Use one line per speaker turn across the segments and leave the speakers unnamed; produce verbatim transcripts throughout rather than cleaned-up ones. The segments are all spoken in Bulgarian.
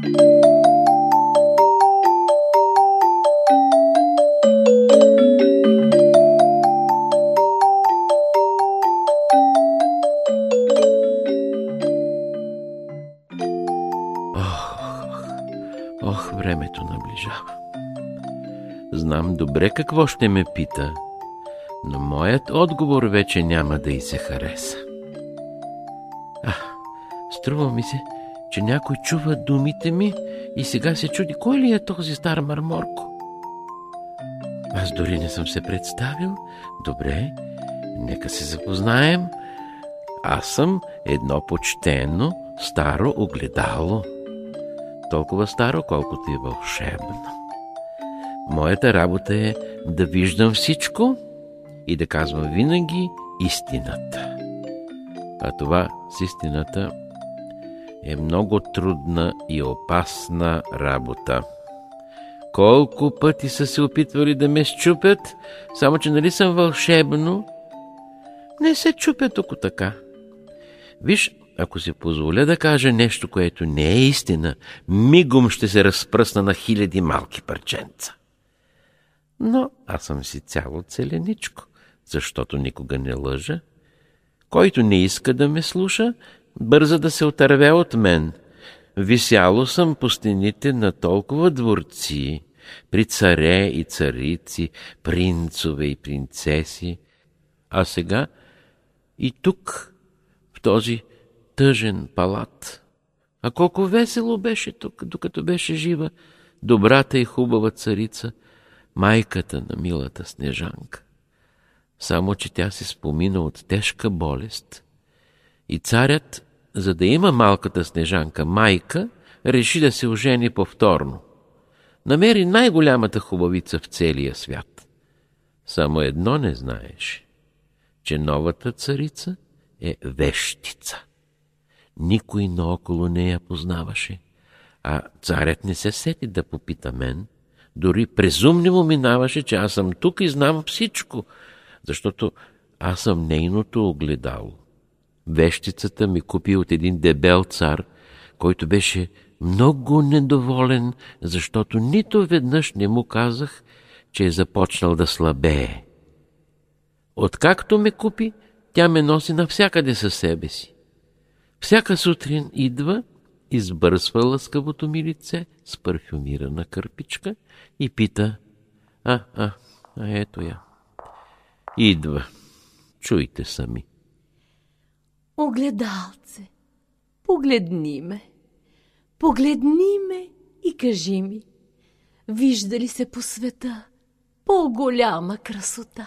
Ох, времето наближава. Знам добре какво ще ме пита, но моят отговор вече няма да й се хареса. А, струва ми се, че някой чува думите ми и сега се чуди, кой ли е този стар Марморко? Аз дори не съм се представил. Добре, нека се запознаем. Аз съм едно почтено старо огледало. Толкова старо, колкото е вълшебно. Моята работа е да виждам всичко и да казвам винаги истината. А това с истината е много трудна и опасна работа. Колко пъти са се опитвали да ме счупят, само че нали съм вълшебно? Не се чупят око така. Виж, ако си позволя да кажа нещо, което не е истина, мигом ще се разпръсна на хиляди малки парченца. Но аз съм си цяло целеничко, защото никога не лъжа. Който не иска да ме слуша, бърза да се отърве от мен. Висяло съм по стените на толкова дворци, при царе и царици, принцове и принцеси. А сега и тук, в този тъжен палат. А колко весело беше тук, докато беше жива добрата и хубава царица, майката на милата Снежанка. Само че тя се спомина от тежка болест. И царят, за да има малката Снежанка майка, реши да се ожени повторно. Намери най-голямата хубавица в целия свят. Само едно не знаеше, че новата царица е вещица. Никой наоколо не я познаваше, а царят не се сети да попита мен. Дори презумни му минаваше, че аз съм тук и знам всичко, защото аз съм нейното огледало. Вещицата ми купи от един дебел цар, който беше много недоволен, защото нито веднъж не му казах, че е започнал да слабее. Откакто ме купи, тя ме носи навсякъде със себе си. Всяка сутрин идва, избърсва лъскавото ми лице с парфюмирана кърпичка и пита: А, а, а ето я. Идва. Чуйте сами.
Огледалце, погледни ме. Погледни ме и кажи ми, вижда ли се по света по-голяма красота?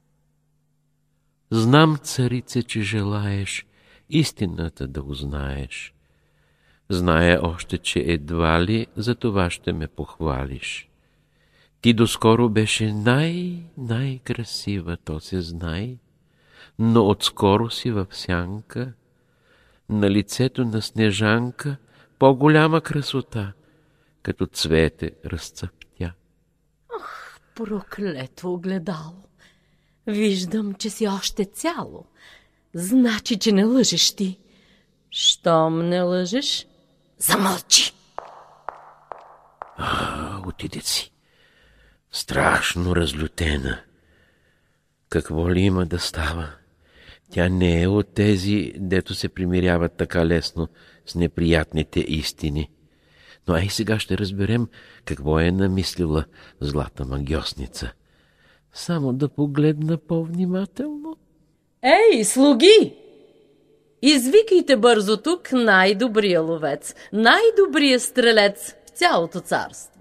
Знам, царице, че желаеш истината да узнаеш. Зная още, че едва ли за това ще ме похвалиш. Ти доскоро беше най-най-красива, то се знай, но отскоро си в сянка, на лицето на Снежанка по-голяма красота, като цвете разцъптя.
Ах, проклето огледало! Виждам, че си още цяло. Значи, че не лъжеш ти. Щом не лъжеш, замълчи!
А, отиде си. Страшно разлютена. Какво ли има да става? Тя не е от тези, дето се примиряват така лесно с неприятните истини. Но ай сега ще разберем какво е намислила злата магьосница. Само да погледна по-внимателно.
Ей, слуги! Извикайте бързо тук най-добрия ловец, най-добрия стрелец в цялото царство.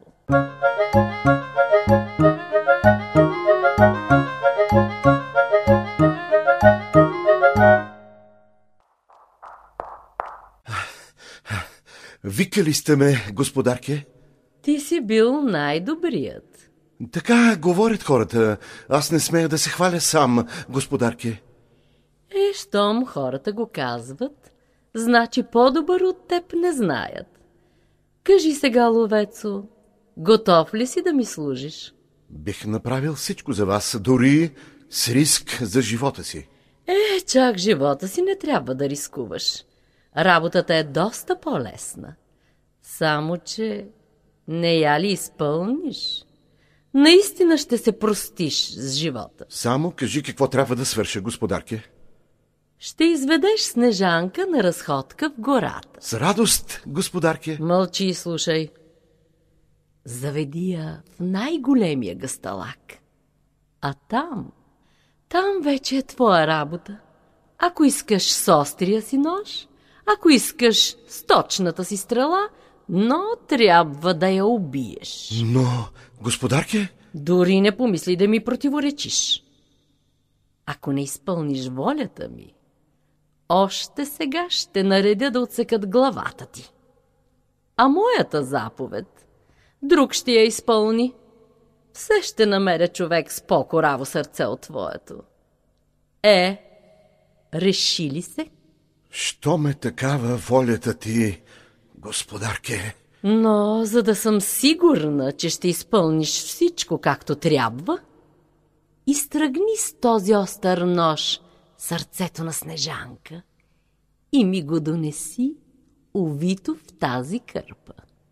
Викали сте ме, господарке?
Ти си бил най-добрият.
Така говорят хората. Аз не смея да се хваля сам, господарке.
Е, щом хората го казват, значи по-добър от теб не знаят. Кажи сега, ловецо, готов ли си да ми служиш?
Бих направил всичко за вас, дори с риск за живота си.
Е, чак живота си не трябва да рискуваш. Работата е доста по-лесна. Само че не я ли изпълниш, наистина ще се простиш с живота.
Само кажи какво трябва да свърша, господарке.
Ще изведеш Снежанка на разходка в гората.
С радост, господарке.
Мълчи и слушай. Заведи я в най-големия гъсталак. А там, там вече е твоя работа. Ако искаш с острия си нож, ако искаш с точната си стрела, но трябва да я убиеш.
Но, господарке...
Дори не помисли да ми противоречиш. Ако не изпълниш волята ми, още сега ще наредя да отсекат главата ти. А моята заповед друг ще я изпълни. Все ще намеря човек с по-кораво сърце от твоето. Е, реши ли се?
Що ме такава волята ти, господарке?
Но, за да съм сигурна, че ще изпълниш всичко както трябва, изтръгни с този остър нож сърцето на Снежанка и ми го донеси увито в тази кърпа.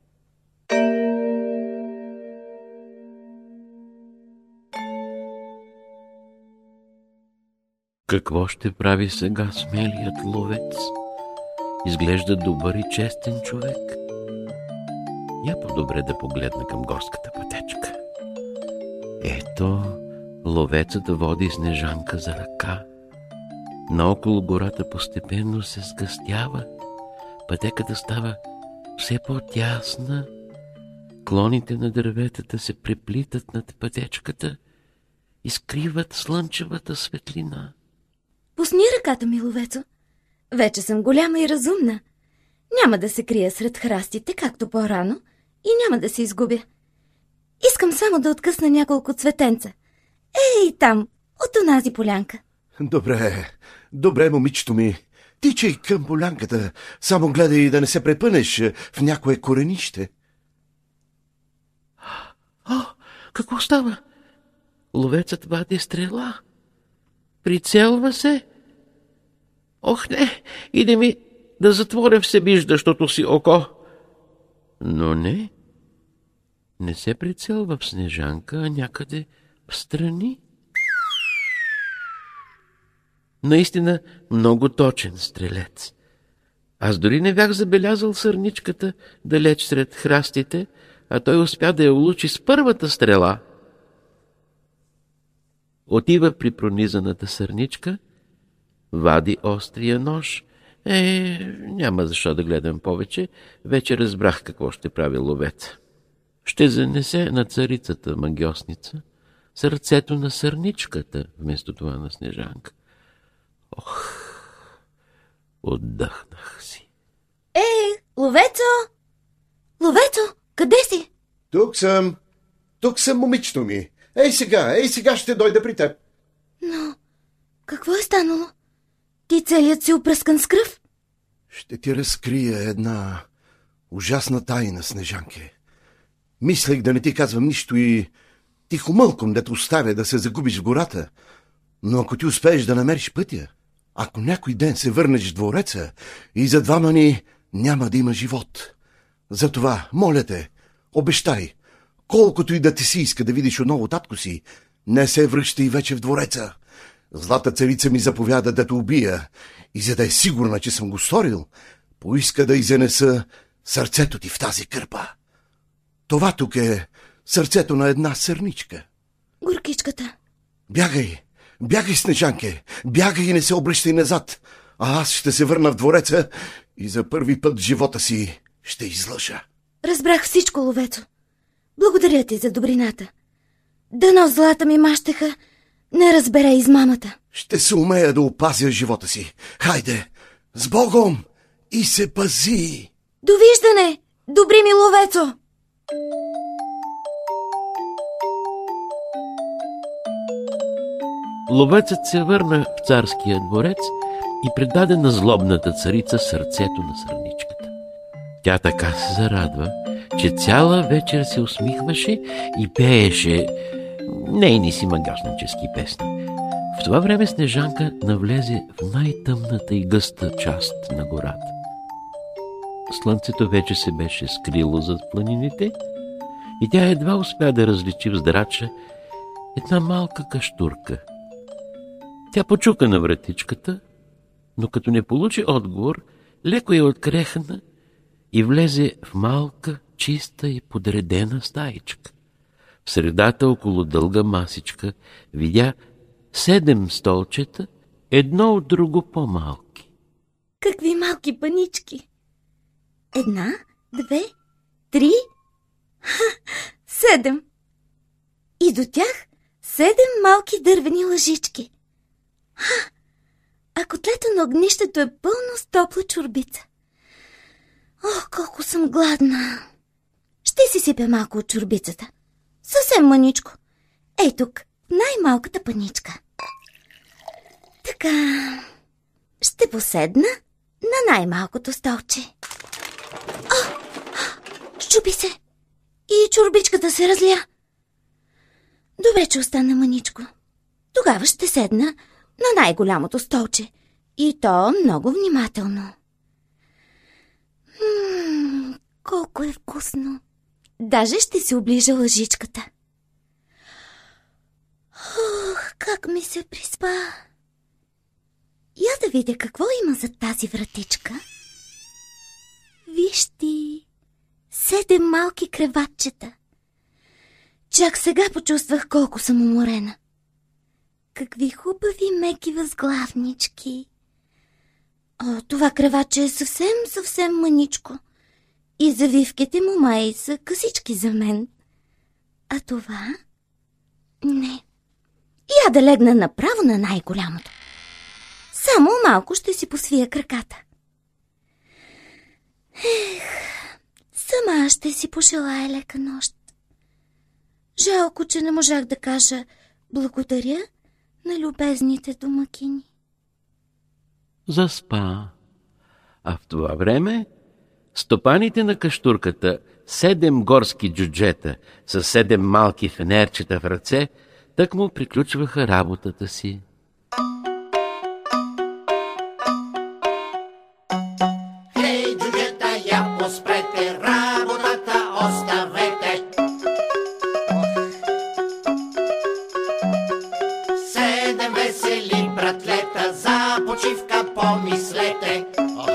Какво ще прави сега смелият ловец? Изглежда добър и честен човек. Я по-добре да погледна към горската пътечка. Ето, ловецът води Снежанка за ръка. Наоколо гората постепенно се сгъстява. Пътеката става все по-тясна. Клоните на дърветата се преплитат над пътечката и скриват слънчевата светлина.
Пусни ръката ми, ловецо. Вече съм голяма и разумна. Няма да се крия сред храстите, както по-рано, и няма да се изгубя. Искам само да откъсна няколко цветенца. Ей, там, от онази полянка.
Добре, добре, момичето ми. Тичай към полянката, само гледай да не се препънеш в някое коренище.
О, какво става? Ловецът вади стрела. Прицелва се. Ох, не, иде ми да затворя всевиждащото си око. Но не, не се прицелва в Снежанка, а някъде в страни. Наистина много точен стрелец. Аз дори не бях забелязал сърничката далеч сред храстите, а той успя да я улучи с първата стрела. Отива при пронизаната сърничка, вади острия нож. Е, няма защо да гледам повече, вече разбрах какво ще прави ловец. Ще занесе на царицата магиосница сърцето на сърничката, вместо това на Снежанка. Ох, отдъхнах си.
Ей, ловецо! Ловецо, къде си?
Тук съм. Тук съм, момичето ми. Ей сега, ей сега ще дойда при теб.
Но, какво е станало? Ти целият си опръскан с кръв?
Ще ти разкрия една ужасна тайна, Снежанке. Мислех да не ти казвам нищо и тихомълком да те оставя да се загубиш в гората. Но ако ти успееш да намериш пътя, ако някой ден се върнеш в двореца и за двама ни няма да има живот. Затова, моля те, обещай, колкото и да ти си иска да видиш отново татко си, не се връщай вече в двореца. Злата царица ми заповяда да те убия и за да е сигурна, че съм го сторил, поиска да изенеса сърцето ти в тази кърпа. Това тук е сърцето на една сърничка.
Горкичката.
Бягай, бягай, Снежанке, бягай и не се обръщай назад, а аз ще се върна в двореца и за първи път в живота си ще излъжа.
Разбрах всичко, ловецо. Благодаря ти за добрината. Дано злата ми мащеха не разбере измамата.
Ще се умея да опазя живота си. Хайде, с Богом и се пази!
Довиждане, добри ми ловецо!
Ловецът се върна в царския дворец и предаде на злобната царица сърцето на сърничката. Тя така се зарадва, че цяла вечер се усмихваше и пееше нейни си магиоснически песни. В това време Снежанка навлезе в най-тъмната и гъста част на гората. слънцето вече се беше скрило зад планините и тя едва успя да различи в здрача една малка каштурка. Тя почука на вратичката, но като не получи отговор, леко я открехна и влезе в малка, чиста и подредена стаичка. В средата, около дълга масичка, видя седем столчета, едно от друго по-малки.
Какви малки панички! Една, две, три, ха, седем. И до тях седем малки дървени лъжички. Ха, а котлето на огнището е пълно с топла чорбица. Ох, колко съм гладна! Ще си сипя малко от чорбицата. Съвсем мъничко. Ей тук, най-малката паничка. Така, ще поседна на най-малкото столче. О, щупи се. И чорбичката се разля. Добре, че остана мъничко. Тогава ще седна на най-голямото столче. И то много внимателно. Ммм, колко е вкусно. Даже ще си оближа лъжичката. Ох, как ми се приспа. Я да видя какво има за тази вратичка. Виж ти, седем малки креватчета. Чак сега почувствах колко съм уморена. Какви хубави меки възглавнички. О, това креватче е съвсем, съвсем мъничко. И завивките му май са късички за мен. А това? Не. Я да легна направо на най-голямото. Само малко ще си посвия краката. Ех, сама ще си пожелая лека нощ. Жалко, че не можах да кажа благодаря на любезните домакини.
Заспа. А в това време стопаните на каштурката, седем горски джуджета с седем малки фенерчета в ръце, так му приключваха работата си.
Хей, джуджета, я поспрете, работата оставете. Седем весели братлета, за почивка помислете.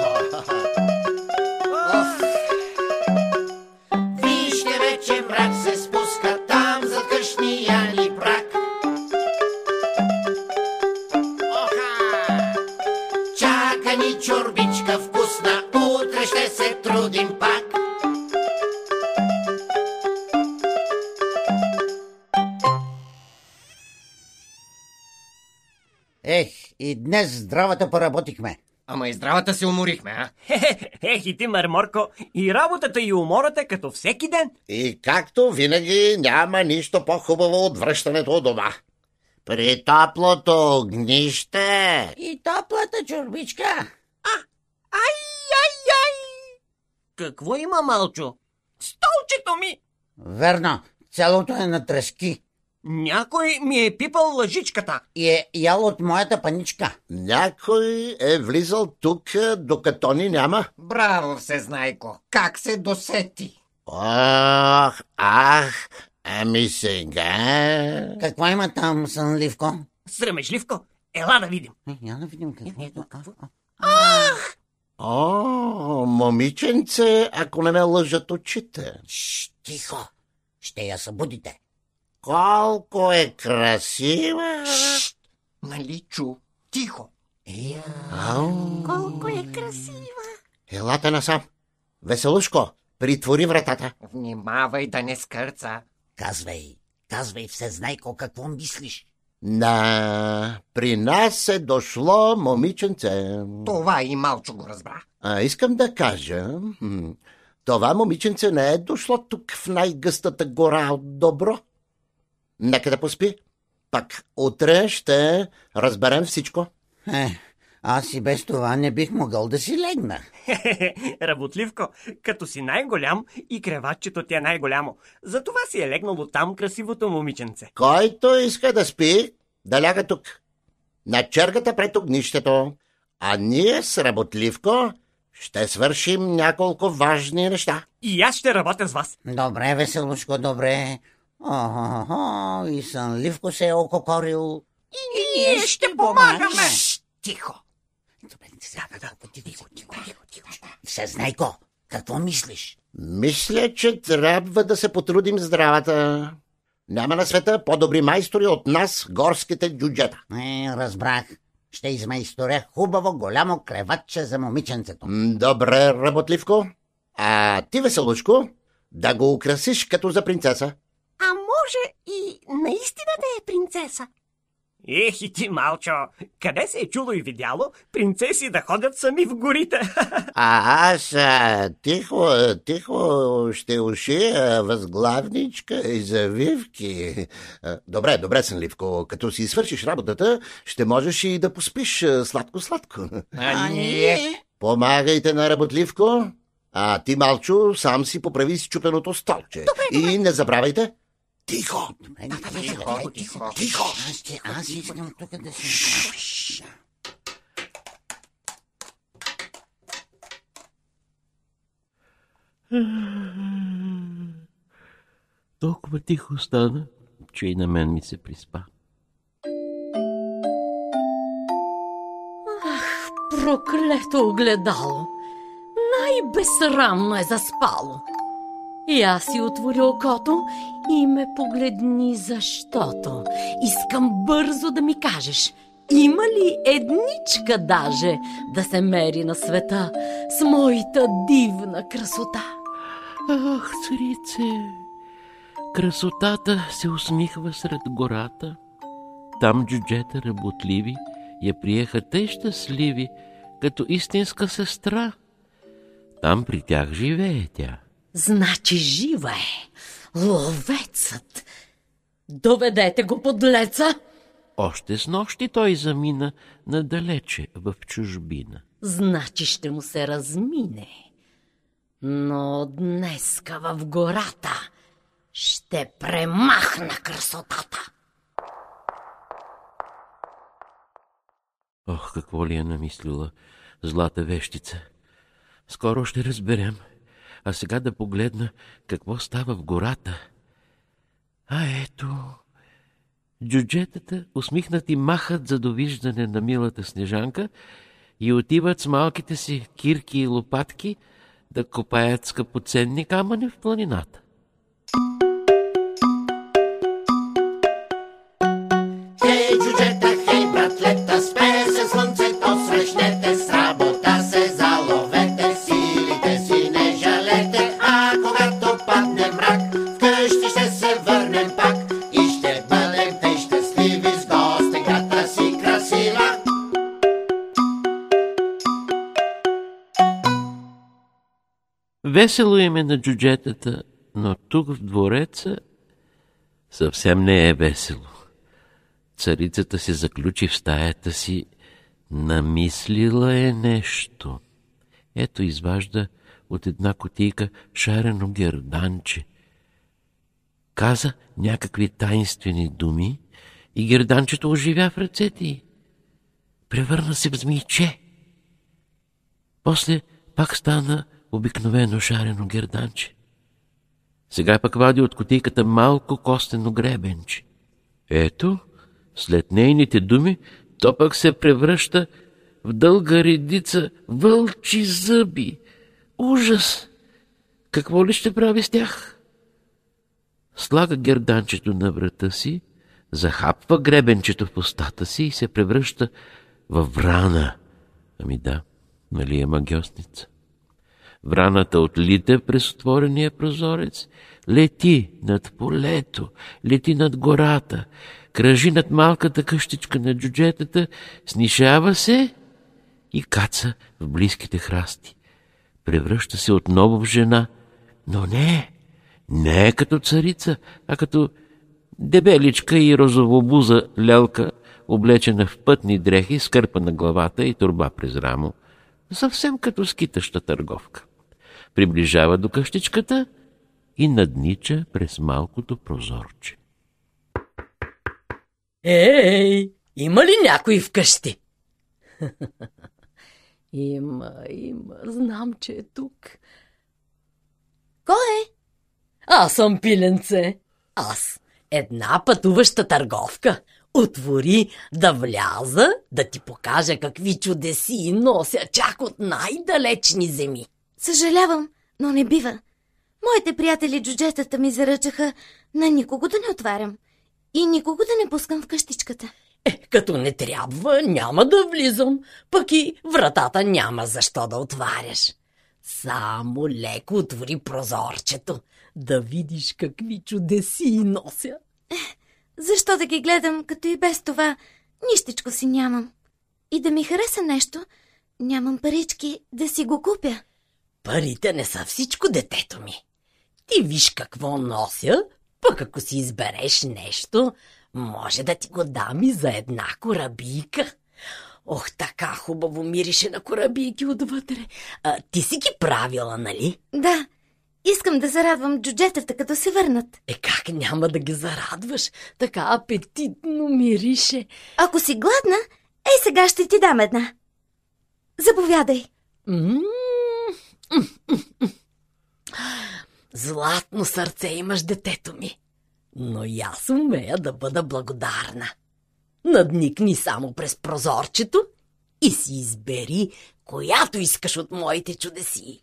Вижте, вече мрак се спуска там зад къщния ни прак. Чака ни чорбичка вкусна, утре ще се трудим пак.
Ех, и днес здравата поработихме.
Ама и здравата се уморихме, а?
Ех, и ти, Марморко, и работата и умората като всеки ден.
И както винаги няма нищо по-хубаво от връщането от дома. При топлото огнище.
И топлата чорбичка.
Ай, ай, ай! Какво има, Малчо? Столчето ми!
Верно, цялото е на тръски.
Някой ми е пипал лъжичката.
И е ял от моята паничка.
Някой е влизал тук, докато ни няма.
Браво, всезнайко! Как се досети?
Ох, ах, ами сега...
Какво има там, сънливко?
Срамежливко, ела да видим.
Е, я да видим какво е тук.
О, момиченце, ако не ме лъжат очите.
Шш, тихо, ще я събудите.
Колко е красива!
Шшт! Нали чу? Тихо!
Ея,
Ау,
колко е красива.
елате насам. Веселушко, притвори вратата.
Внимавай да не скърца.
Казвай, казвай, всезнайко, какво мислиш?
На, при нас е дошло момиченце.
Това и Малчо го разбра.
А, искам да кажа, м, това момиченце не е дошло тук в най-гъстата гора от добро. Нека да поспи. Пак утре ще разберем всичко.
Е, аз и без това не бих могъл да си легна.
Работливко, като си най-голям и креватчето ти е най-голямо. Затова си е легнало там красивото момиченце.
Който иска да спи, да ляга тук. На чергата пред огнището. А ние с Работливко Ще свършим няколко важни неща.
И аз ще работя с вас.
Добре, Веселушко, добре. О-хо-хо, и Сънливко се е ококорил.
И ние ще помагаме.
Тихо. Добре, да, да, да, тихо, тихо, тихо. Всезнайко, какво мислиш?
Мисля, че трябва да се потрудим здравата. Няма на света по-добри майстори от нас, горските джуджета.
Е, разбрах. Ще измайсторя хубаво голямо креватче за момиченцето.
Добре, работливко. А ти, Веселушко, да го украсиш като за принцеса.
А може и наистина да е принцеса?
Ех и ти, Малчо, къде се е чуло и видяло принцеси да ходят сами в горите?
А аз а, тихо, тихо ще ушия възглавничка и завивки. А, добре, добре, Сънливко, като си свършиш работата, ще можеш и да поспиш сладко-сладко.
А ние?
Помагайте на работливко, а ти, Малчо, сам си поправи счупеното столче.
Добре,
и не забравяйте, тихо!
Тихо, тихо, тихо. Аз, аз искам тук да се...
Толкова тихо стана, че и на мен ми се приспа.
Ах, проклето огледало! Най-безсрамно е заспало. И аз си отворя окото и ме погледни, защото искам бързо да ми кажеш, има ли едничка даже да се мери на света с моята дивна красота?
Ах, царице, красотата се усмихва сред гората. Там джуджета работливи я приеха тъй щастливи, като истинска сестра. Там при тях живее тя.
Значи жива е ловецът. Доведете го, подлеца.
Още с нощи той замина надалече в чужбина.
Значи ще му се размине. Но днеска в гората ще премахна красотата.
Ох, какво ли е намислила злата вещица. Скоро ще разберем. А сега да погледна какво става в гората. А ето, джуджетата усмихнати махат за довиждане на милата Снежанка и отиват с малките си кирки и лопатки да копаят скъпоценни камъни в планината.
Хей, джуджета, хей, братлета, спее се слънцето, срещнете с работа се, заловете силите си, не жалете, а когато падне мрак, вкъщи ще се върнем пак и ще бъдем тъй щастливи с гостенката си красива.
Весело им е на джуджетата, но тук в двореца съвсем не е весело. Царицата се заключи в стаята си, намислила е нещо. Ето изважда от една кутийка шарено герданче. Каза някакви таинствени думи и герданчето оживя в ръцете й. Превърна се в змийче. После пак стана обикновено шарено герданче. Сега пък вади от кутийката малко костено гребенче. Ето, след нейните думи, то пък се превръща в дълга редица вълчи зъби. Ужас! Какво ли ще прави с тях? Слага герданчето на врата си, захапва гребенчето в устата си и се превръща във врана. Ами да, нали е магьосница? Враната отлита през отворения прозорец, лети над полето, лети над гората, кръжи над малката къщичка на джуджетата, снишава се и каца в близките храсти. Превръща се отново в жена, но не, не като царица, а като дебеличка и розовобуза лелка, облечена в пътни дрехи, скърпа на главата и торба през рамо, съвсем като скитаща търговка. Приближава до къщичката и наднича през малкото прозорче.
Ей, има ли някой вкъщи? Има, има, знам, че е тук.
Кой е?
Аз съм Пиленце. Аз, една пътуваща търговка. Отвори да вляза, да ти покажа какви чудеси нося чак от най-далечни земи.
Съжалявам, но не бива. Моите приятели джуджетата ми заръчаха на никого да не отварям и никого да не пускам в къщичката.
Е, като не трябва, няма да влизам, пък и вратата няма защо да отваряш. Само леко отвори прозорчето, да видиш какви чудеси нося.
Е, защо да ги гледам, като и без това нищичко си нямам? И да ми хареса нещо, нямам парички да си го купя.
Парите не са всичко, детето ми. Ти виж какво нося, пък ако си избереш нещо, може да ти го дам и за една корабийка. Ох, така хубаво мирише на корабийки отвътре. А, ти си ги правила, нали?
Да, искам да зарадвам джуджетата, като се върнат.
Е, как няма да ги зарадваш? Така апетитно мирише.
Ако си гладна, ей сега ще ти дам една. Заповядай.
М-м-м. Златно сърце имаш, детето ми. Но и аз умея да бъда благодарна. Надникни само през прозорчето и си избери която искаш от моите чудеси.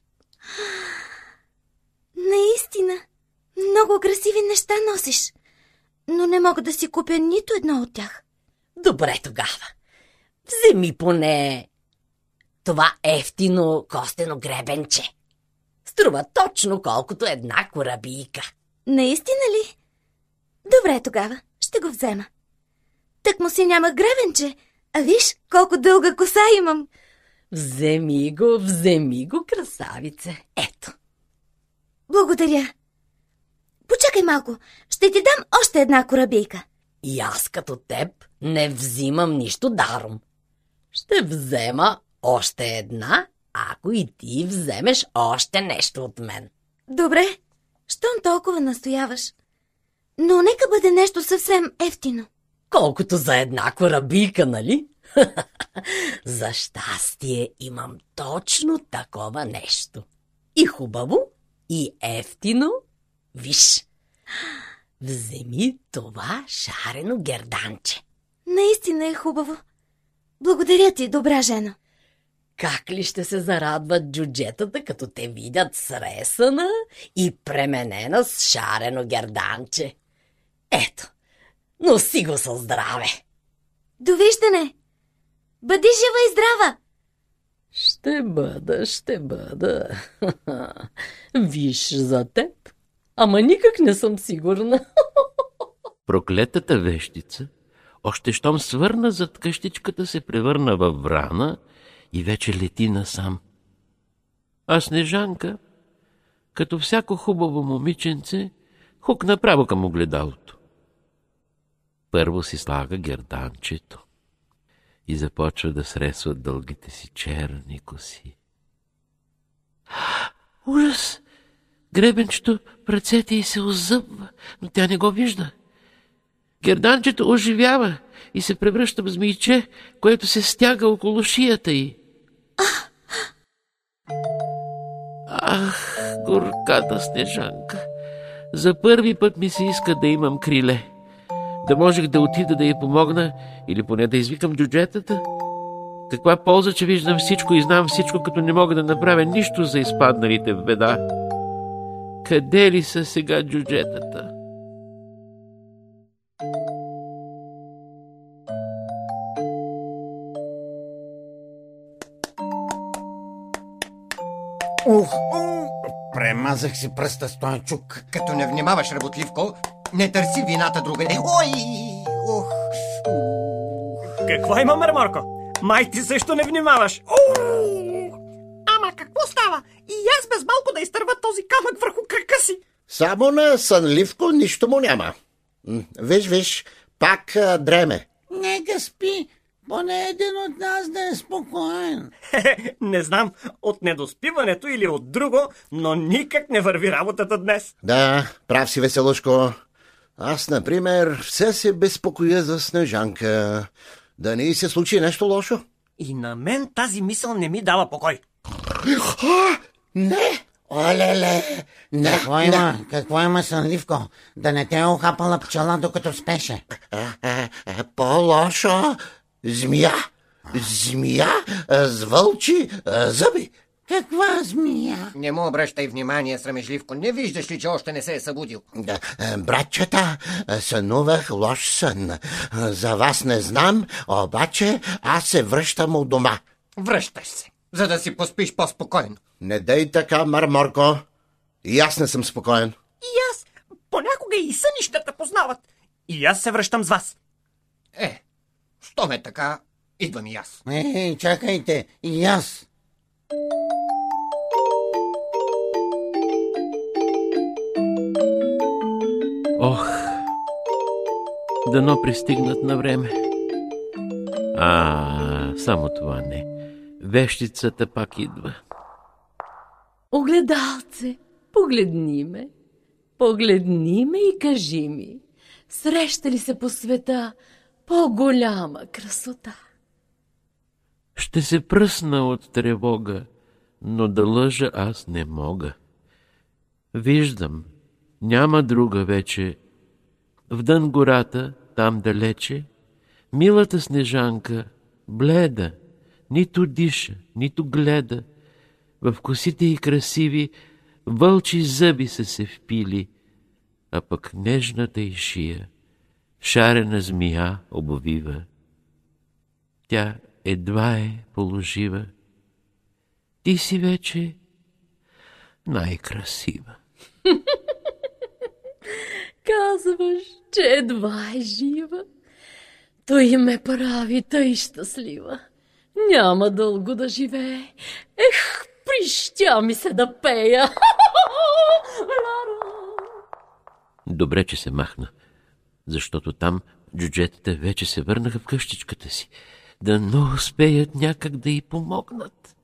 Наистина, много красиви неща носиш, но не мога да си купя нито едно от тях.
Добре тогава. Вземи поне това ефтино костено гребенче. Струва точно колкото една корабийка.
Наистина ли? Добре тогава, ще го взема. Тък му си няма гребенче, а виж колко дълга коса имам.
Вземи го, вземи го, красавице. Ето.
Благодаря. Почакай малко, ще ти дам още една корабийка.
И аз като теб не взимам нищо даром. Ще взема още една, ако и ти вземеш още нещо от мен.
Добре, щом толкова настояваш. Но нека бъде нещо съвсем ефтино.
Колкото за една корабийка, нали? За щастие имам точно такова нещо. И хубаво, и ефтино. Виж, вземи това шарено герданче.
Наистина е хубаво. Благодаря ти, добра жено.
Как ли ще се зарадват джуджетата, като те видят сресана и пременена с шарено герданче? Ето, носи го със здраве.
Довиждане! Бъди жива и здрава!
Ще бъда, ще бъда. Виж за теб, ама никак не съм сигурна.
Проклетата вещица, още щом свърна зад къщичката, се превърна във врана и вече лети насам. А Снежанка, като всяко хубаво момиченце, хук направо към огледалото. Първо си слага герданчето и започва да сресва дългите си черни коси. Ужас! Гребенчето в ръцете й се озъбва, но тя не го вижда. Герданчето оживява и се превръща в змийче, което се стяга около шията й. Ах, горката Снежанка! За първи път ми се иска да имам криле. Да можех да отида да й помогна или поне да извикам джуджетата. Каква полза, че виждам всичко и знам всичко, като не мога да направя нищо за изпадналите в беда. Къде ли са сега джуджетата?
Ух, премазах си пръста с този чук.
Като не внимаваш, работливко, не търси вината другаде. Ой, ух.
Какво има, Мърморко? Май ти също не внимаваш.
Ама какво става? И аз без малко да изтърва този камък върху крака си.
Само на сънливко нищо му няма. Виж, виж, пак а, дреме.
Нека спи. Поне един от нас да е спокоен.
Не знам, от недоспиването или от друго, но никак не върви работата днес.
Да, прав си, Веселушко. Аз, например, все се безпокоя за Снежанка. Да не й се случи нещо лошо.
И на мен тази мисъл не ми дава покой.
А, не! Олеле! Не,
Какво
не.
има? Какво има, Сънливко? Да не те е охапала пчела, докато спеше.
Е, е, е, по-лошо. Змия. Змия е, с вълчи е, зъби.
Каква змия?
Не му обръщай внимание, срамежливко. Не виждаш ли, че още не се е събудил?
Да, е, братчета, е, сънувах лош сън. Е, За вас не знам, обаче аз се връщам от дома.
Връщаш се, за да си поспиш по-спокойно.
Не дей така, Марморко. И аз не съм спокоен.
И аз. Понякога и сънищата познават. И аз се връщам с вас.
Е, що ме така, идвам и аз.
Е, чакайте, и аз.
Ох, дано пристигнат на време. А, само това не. Вещицата пак идва.
Огледалце, погледни ме. Погледни ме и кажи ми, среща ли се по света по-голяма красота?
Ще се пръсна от тревога, но да лъжа аз не мога. Виждам, няма друга вече. Вдън гората, там далече, милата Снежанка, бледа, нито диша, нито гледа. В косите й красиви вълчи зъби са се впили, а пък нежната й шия шарена змия обвива. Тя едва е положива. Ти си вече най-красива.
Казваш, че едва е жива. Той ме прави тъй щастлива. Няма дълго да живее. Ех, прищя ми се да пея.
Добре, че се махна, защото там джуджетата вече се върнаха в къщичката си. Да не успеят някак да й помогнат.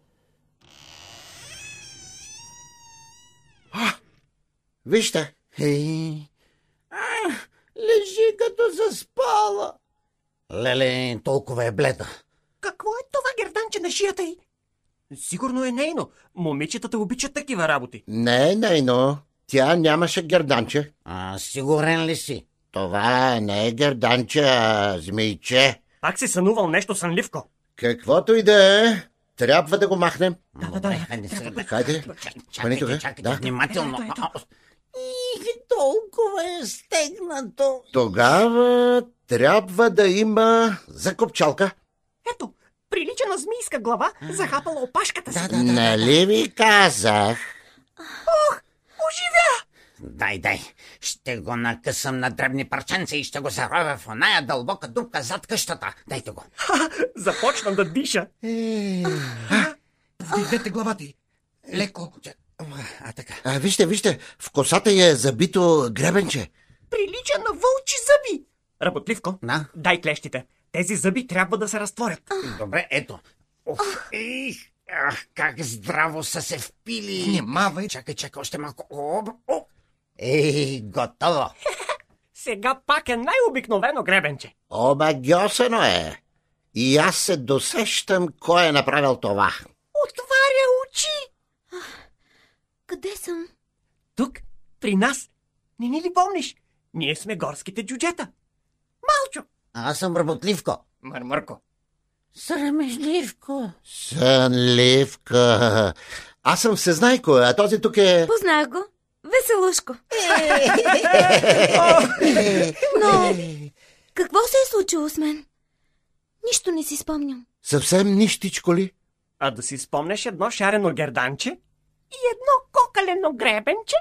А, вижте.
Ей, а, лежи като заспала. Леле, толкова е бледа.
Какво е това герданче на шията й? Сигурно е нейно. Момичетата обичат такива работи.
Не, нейно. Тя нямаше герданче.
А, сигурен ли си?
Това не е герданче, а змийче.
Пак си сънувал нещо сънливко.
Каквото и да е, трябва да го махнем.
Да, да, да. Хайде,
Хайде,
чакайте,
тук,
чакайте,
да.
внимателно. Их, толкова е стегнато.
Тогава трябва да има закопчалка.
Ето, прилича на змийска глава, захапала опашката си.
Да, да, да.
Нали ви казах?
Ох, оживя!
Дай, дай. Ще го накъсам на дребни парченца и ще го заровя в оная дълбока дупка зад къщата. Дайте го.
Ха, започна да диша.
Повдигнете главата й. Леко.
А така.
А, вижте, вижте, в косата й е забито гребенче.
Прилича на вълчи зъби. Работливко,
Да?
дай клещите. Тези зъби трябва да се разтворят.
Добре, ето. Оф, ех, ах, как здраво са се впили.
Внимавай.
Чакай, чакай, още малко. О, о. Ей, готово.
Сега пак е най-обикновено гребенче.
Омагьосано е. И аз се досещам кой е направил това.
Отваря очи.
Къде съм?
Тук, при нас. Не ни ли помниш? Ние сме горските джуджета. Малчо.
Аз съм работливко.
Мърмърко.
Срамежливко.
Сънливка. Аз съм всезнайко, а този тук е...
Познах го. Веселушко. Но какво се е случило с мен? Нищо не си спомням.
Съвсем нищичко ли?
А да си спомнеш едно шарено герданче и едно кокалено гребенче?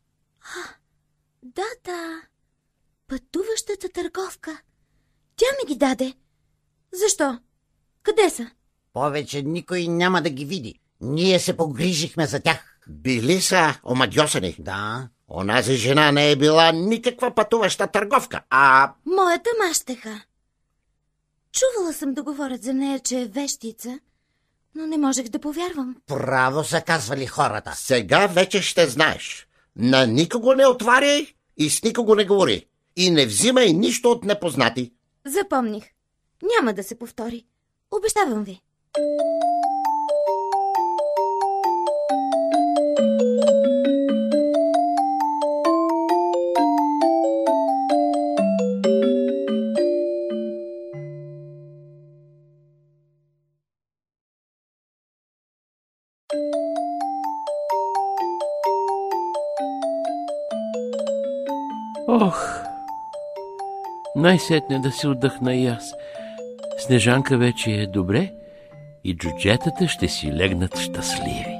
Да, да. Пътуващата търговка. Тя ми ги даде. Защо? Къде са?
Повече никой няма да ги види. Ние се погрижихме за тях.
Били са омагьосани.
Да.
Онази жена не е била никаква пътуваща търговка, а...
Моята мащеха. Чувала съм да говорят за нея, че е вещица, но не можех да повярвам.
Право са казвали хората.
Сега вече ще знаеш. На никого не отваряй и с никого не говори. И не взимай нищо от непознати.
Запомних. Няма да се повтори. Обещавам ви.
Ох, най-сетне да се отдъхна и аз. Снежанка вече е добре и джуджетата ще си легнат щастливи.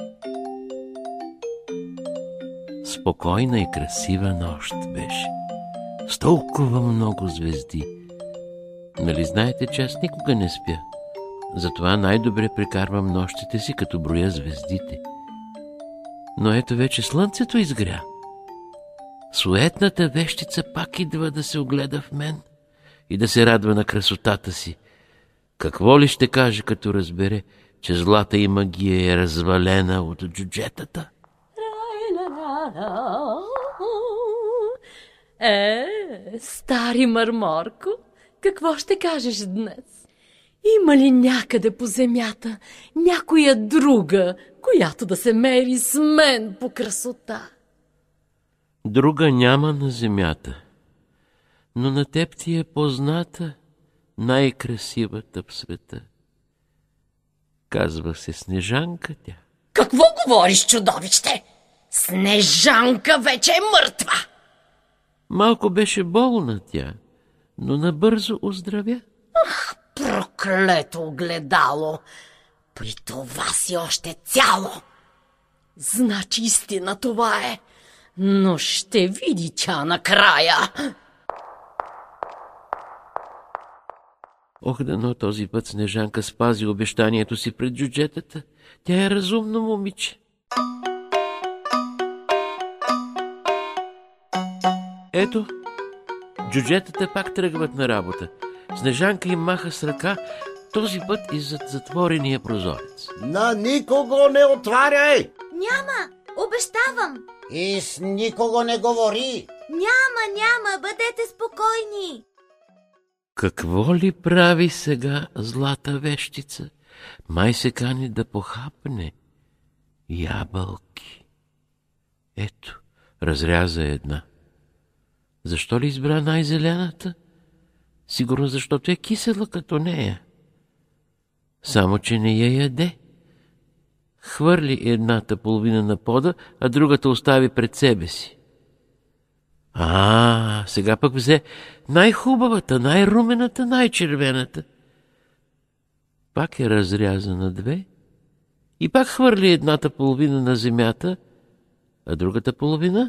Спокойна и красива нощ беше, с толкова много звезди. Нали знаете, че аз никога не спя? Затова най-добре прекарвам нощите си, като броя звездите. Но ето вече слънцето изгря. Суетната вещица пак идва да се огледа в мен и да се радва на красотата си. Какво ли ще каже, като разбере, че злата и магия е развалена от джуджетата?
Е, стари Мърморко, какво ще кажеш днес? Има ли някъде по земята някоя друга, която да се мери с мен по красота?
Друга няма на земята, но на теб ти е позната най-красивата в света. Казва се Снежанка тя.
Какво говориш, чудовище? Снежанка вече е мъртва.
Малко беше болна тя, но набързо оздравя.
Ах, проклето огледало! При това си още цяло. Значи истина това е. Но ще види тя накрая.
Ох, дано този път Снежанка спази обещанието си пред джуджетата. Тя е разумно момиче. Ето, джуджетата пак тръгват на работа. Снежанка им маха с ръка, този път и зад затворения прозорец.
На никого не отваряй!
Няма, обещавам.
И с никого не говори.
Няма, няма, бъдете спокойни.
Какво ли прави сега злата вещица? Май се кани да похапне ябълки. Ето, разряза една. Защо ли избра най-зелената? Сигурно защото е кисела като нея. Само че не я яде. Хвърли едната половина на пода, а другата остави пред себе си. А, сега пък взе най-хубавата, най-румената, най-червената. Пак е разряза на две и пак хвърли едната половина на земята, а другата половина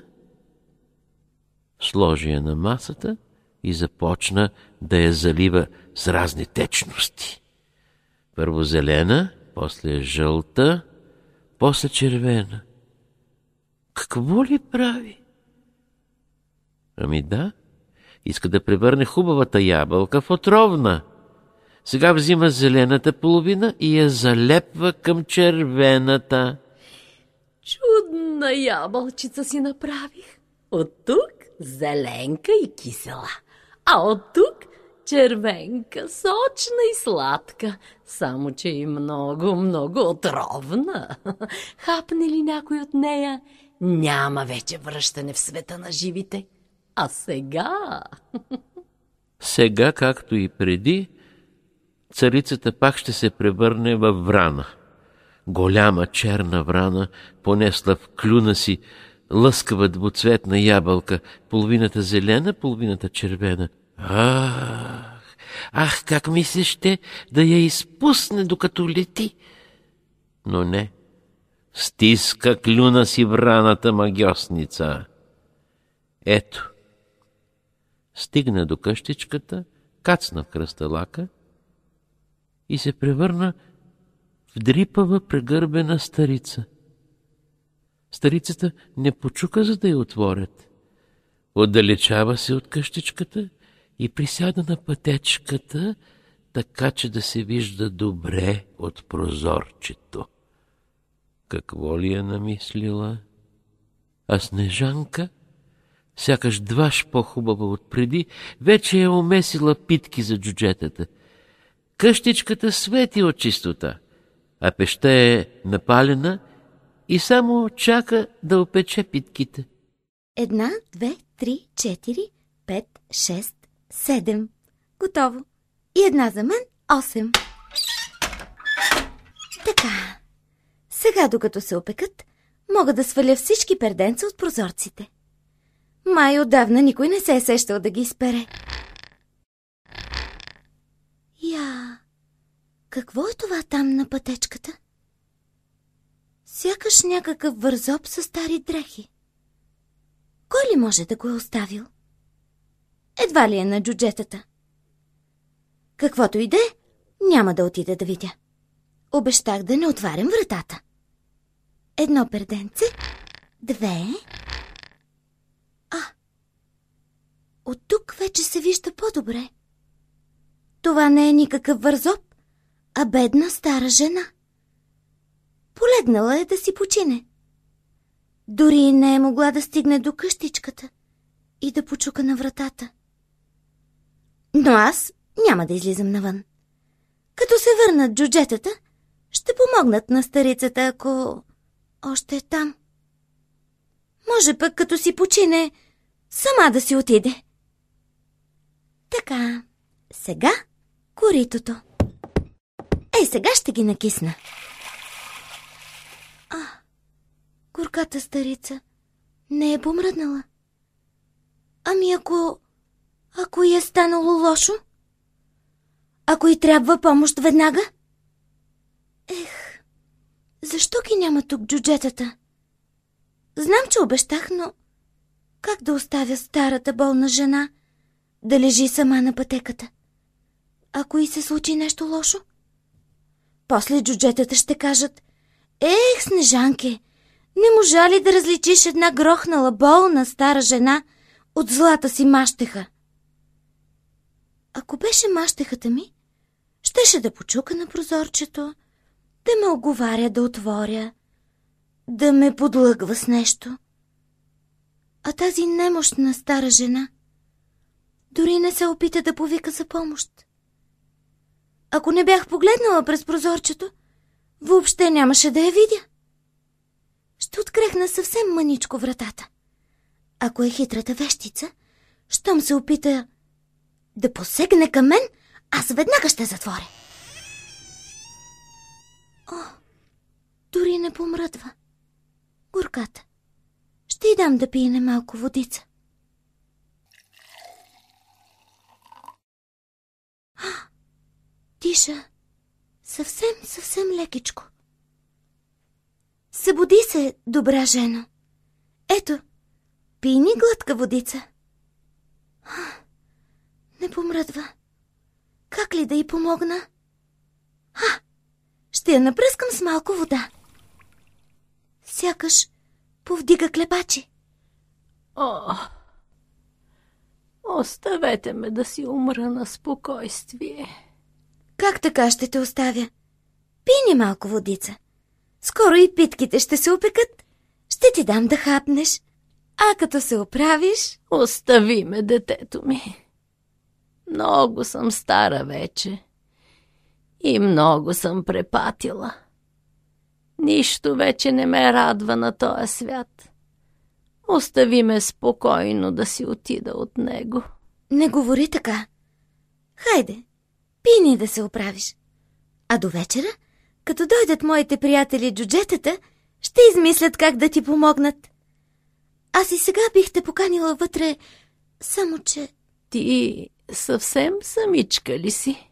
сложи я на масата и започна да я залива с разни течности. Първо зелена, после жълта, после червена. Какво ли прави? Ами да, иска да превърне хубавата ябълка в отровна. Сега взима зелената половина и я залепва към червената.
Чудна ябълчица си направих. От тук зеленка и кисела, а от тук червенка, сочна и сладка, само че и много, много отровна. Хапне ли някой от нея, няма вече връщане в света на живите. А сега...
Сега, както и преди, царицата пак ще се превърне във врана. Голяма черна врана понесла в клюна си лъскава двуцветна ябълка, половината зелена, половината червена. Ах, ах, как ми се ще да я изпусне, докато лети. Но не, стиска клюна си враната магьосница. Ето, стигна до къщичката, кацна в кръсталака и се превърна в дрипава прегърбена старица. Старицата не почука, за да я отворят. Отдалечава се от къщичката и присяда на пътечката, така че да се вижда добре от прозорчето. Какво ли е намислила? А Снежанка, сякаш дваш по-хубава отпреди, вече е умесила питки за джуджетата. Къщичката свети от чистота, а пещта е напалена и само чака да опече питките.
Една, две, три, четири, пет, шест, седем. Готово. И една за мен, осем. Така. Сега, докато се опекат, мога да сваля всички перденца от прозорците. Май отдавна никой не се е сещал да ги изпере. Я, какво е това там на пътечката? Сякаш някакъв вързоп със стари дрехи. Кой ли може да го е оставил? Едва ли е на джуджетата. Каквото и да е, няма да отида да видя. Обещах да не отварям вратата. Едно перденце, две... А, от тук вече се вижда по-добре. Това не е никакъв вързоп, а бедна стара жена. Полегнала е да си почине. Дори не е могла да стигне до къщичката и да почука на вратата. Но аз няма да излизам навън. Като се върнат джуджетата, ще помогнат на старицата, ако още е там. Може пък, като си почине, сама да си отиде. Така, сега коритото. Ей, сега ще ги накисна. А, горката старица не е помръднала. Ами ако... ако й е станало лошо? Ако й трябва помощ веднага? Ех, защо ги няма тук джуджетата? Знам, че обещах, но как да оставя старата болна жена да лежи сама на пътеката? Ако й се случи нещо лошо? После джуджетата ще кажат: ех, Снежанке, не можа ли да различиш една грохнала болна стара жена от злата си мащеха? Ако беше мащехата ми, щеше да почука на прозорчето, да ме оговаря да отворя, да ме подлъгва с нещо. А тази немощна стара жена дори не се опита да повика за помощ. Ако не бях погледнала през прозорчето, въобще нямаше да я видя. Ще открехна съвсем мъничко вратата. Ако е хитрата вещица, щом се опита да посегне към мен, аз веднага ще затворя. О, дори не помръдва. Горката. Ще й дам да пиене малко водица. А, диша. Съвсем, съвсем лекичко. Събуди се, добра жено. Ето, пийни глътка водица. А, не помръдва. Как ли да й помогна? А, ще я напръскам с малко вода. Сякаш повдига клепачи.
О, оставете ме да си умра на спокойствие.
Как така ще те оставя? Пийни малко водица. Скоро и питките ще се опекат. Ще ти дам да хапнеш. А като се оправиш...
Остави ме, детето ми. Много съм стара вече. И много съм препатила. Нищо вече не ме радва на този свят. Остави ме спокойно да си отида от него.
Не говори така. Хайде, пийни да се оправиш. А до вечера, като дойдат моите приятели джуджетата, ще измислят как да ти помогнат. Аз и сега бих те поканила вътре, само че...
Ти съвсем самичка ли си?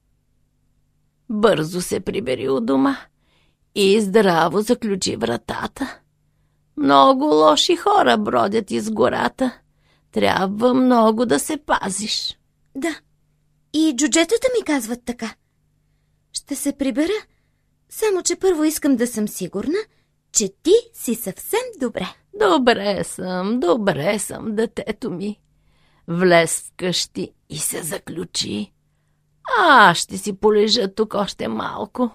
Бързо се прибери у дома и здраво заключи вратата. Много лоши хора бродят из гората. Трябва много да се пазиш.
Да, и джуджетата ми казват така. Ще се прибера, само че първо искам да съм сигурна, че ти си съвсем добре.
Добре съм, добре съм, детето ми. Влез в къщи и се заключи. А, ще си полежа тук още малко.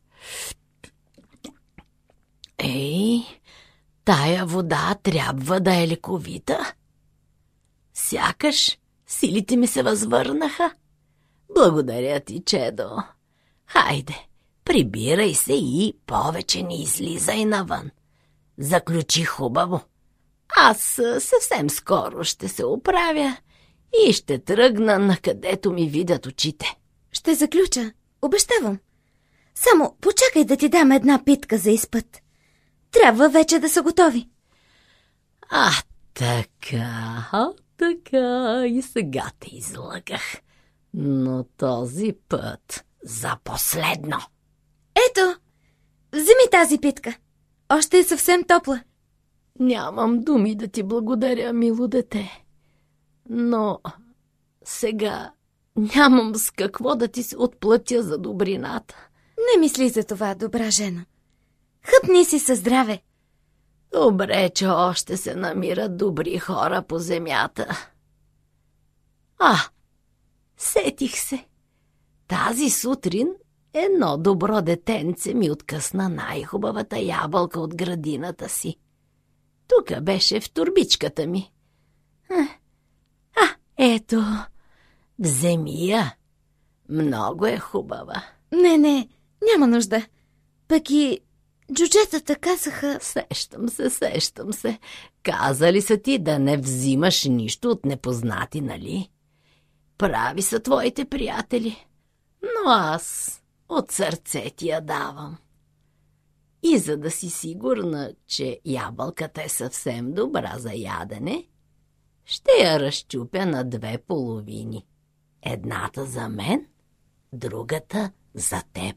Ей, тая вода трябва да е лековита. Сякаш силите ми се възвърнаха. Благодаря ти, чедо. Хайде, прибирай се и повече не излизай навън. Заключи хубаво. Аз съвсем скоро ще се оправя и ще тръгна накъдето ми видят очите.
Ще заключа, обещавам. Само почакай да ти дам една питка за изпът. Трябва вече да са готови.
А, така, а, така, и сега те излъгах. Но този път за последно.
Ето, вземи тази питка. Още е съвсем топла.
Нямам думи да ти благодаря, мило дете. Но сега нямам с какво да ти се отплатя за добрината.
Не мисли за това, добра жена. Хъпни си със здраве.
Добре, че още се намират добри хора по земята. А, сетих се. Тази сутрин едно добро детенце ми откъсна най-хубавата ябълка от градината си. Тук беше в турбичката ми. А, а ето, вземи я. Много е хубава.
Не, не, няма нужда. Пък и джуджетата казаха...
Сещам се, сещам се. Казали са ти да не взимаш нищо от непознати, нали? Прави са твоите приятели. Но аз от сърце ти я давам. И за да си сигурна, че ябълката е съвсем добра за ядене, ще я разчупя на две половини. Едната за мен, другата за теб.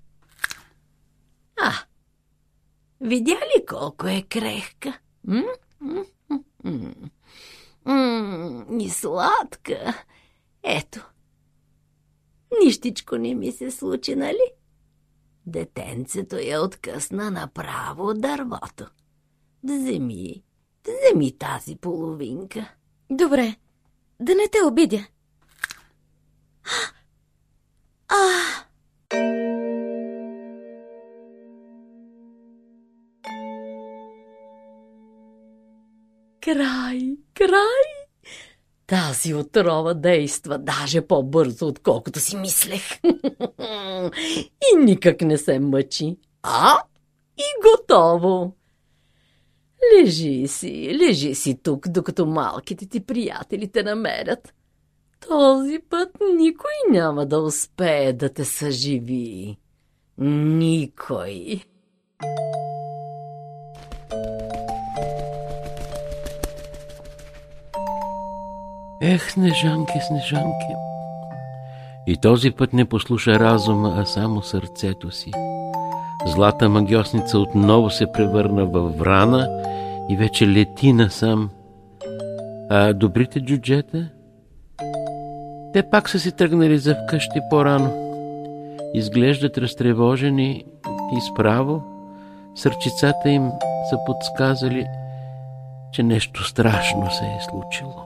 А, видя ли колко е крехка? М? М? М? М? И сладка. Ето, нищичко не ми се случи, нали? Детенцето я откъсна направо от дървото. Вземи, вземи тази половинка.
Добре, да не те обидя. А!
Край, край! Тази отрова действа даже по-бързо, отколкото си мислех. И никак не се мъчи. А? И готово! Лежи си, лежи си тук, докато малките ти приятели те намерят. Този път никой няма да успее да те съживи. Никой.
Ех, Снежанке, Снежанке. И този път не послуша разума, а само сърцето си. Злата магьосница отново се превърна във врана и вече лети насам. А добрите джуджета? Те пак са си тръгнали за вкъщи по-рано. Изглеждат разтревожени и справо сърчицата им са подсказали, че нещо страшно се е случило.